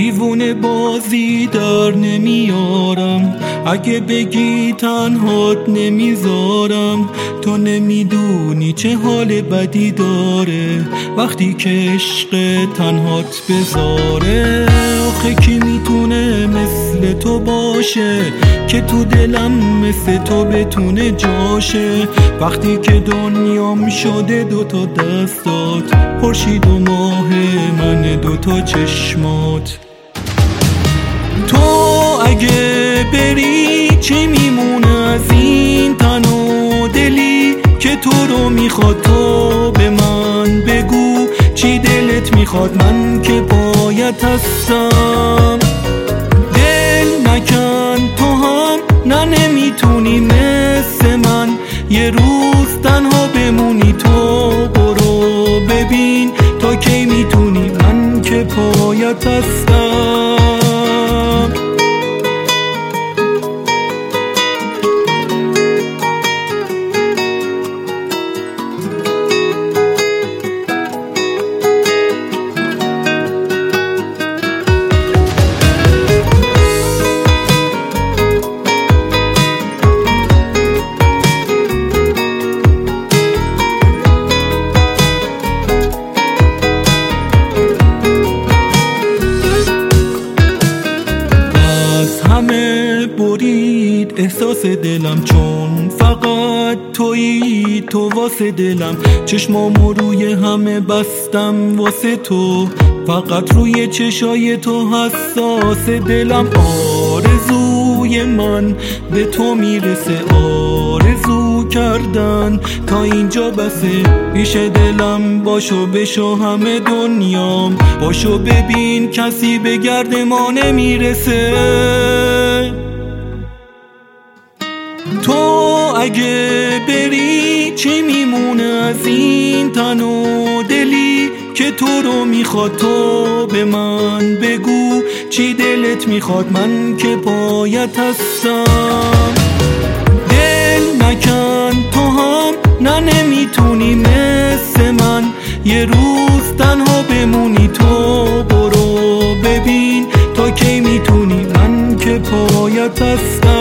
دیوونه بازی در نمیارم، اگه بگی تنهات نمیذارم. تو نمیدونی چه حال بدی داره وقتی که عشق تنهات بذاره. آخه کی میتونه مثل تو باشه که تو دلم مثل تو بتونه جاشه. وقتی که دنیام شده دوتا دستات، خورشید و ماه من دوتا چشمات. تو اگه بری چی میمونه از این تن و دلی که تو رو میخواد؟ تو به من بگو چی دلت میخواد، من که باید هستم. دل نکن تو هم نه نمیتونی مثل من یه روز تنها بمونی. تو برو ببین تا کی میتونی، من که پایت هستم. همه برید احساس دلم، چون فقط تویی تو واسه دلم. چشمامو روی همه بستم واسه تو، فقط روی چشای تو حساس دلم. آرزوی من به تو میرسه، آرزو کردن تا اینجا بسه. پیش دلم باشو بشو همه دنیام، باشو ببین کسی به گرد ما نمیرسه. تو اگه بری چی میمونه از این تن و دلی که تو رو میخواد؟ تو به من بگو چی دلت میخواد، من که پایت هستم. دل نکن تو هم نه نمیتونی مثل من یه روز تنها بمونی. تو برو ببین تا کی میتونی، من که پایت هستم.